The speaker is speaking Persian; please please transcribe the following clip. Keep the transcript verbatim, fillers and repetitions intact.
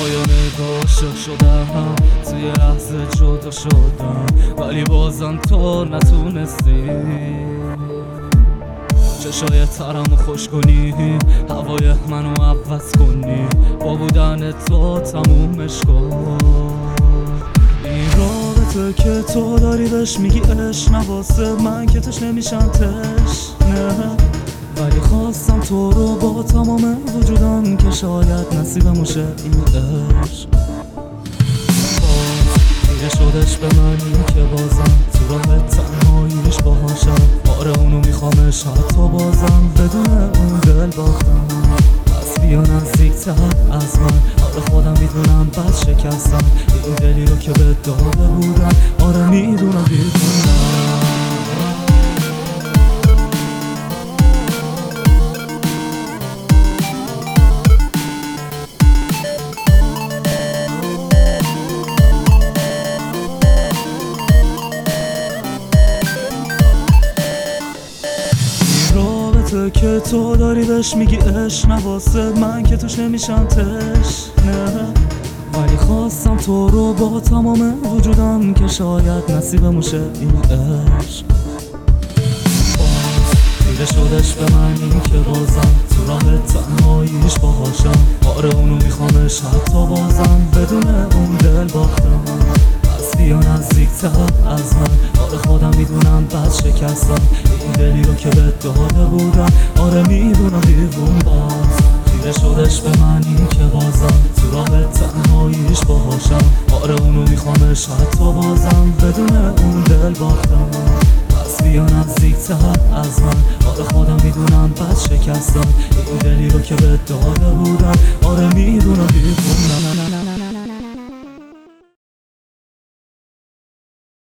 نگاه عاشق شدم، توی لحظه جدا شدم، ولی بازم تو نتونستی چشای ترمو خوش کنی، هوای منو عوض کنی، با بودن تو تمومش کن. این رابطه که تو داری بهش میگی عشق، نه واسه من که توش نمیشم تشنه، ولی خواستم تو رو با تمام وجودم که شاید نصیبم شه این عشق. باز دیگه شدش به من این که بازم تو راه تنهاییش باهاشم، آره اونو میخوامش حتی بازم بدون اون دل باختم. پس بیا نزدیکتر از من، آره خودم میدونم بد شکستم این دلی رو که به داده بودم، آره میدونم بیدونم. که تو داری بهش میگی عشق، نه واسه من که توش نمیشم تشنه، ولی خواستم تو رو با تمام وجودم که شاید نصیبم شه این عشق. باز دیگه شدش به من این که بازم تو راه تنهاییش باهاشم، آره اونو میخوامش حتی بازم بدون اون دل باختم. پس بیا نزدیکتر از من، آره خودم میدونم بد شکستم این دلی رو که به داده بودم، آره میدونم دیوون. باز دیگه شدش به من این که بازم تو راه تنهاییش باهاشم، آره اونو میخوامش حتی بازم بدون اون دل باختم. پس بیا نزدیکتر از من، آره خودم میدونم بد شکستم این دلی رو که به داده بودم، آره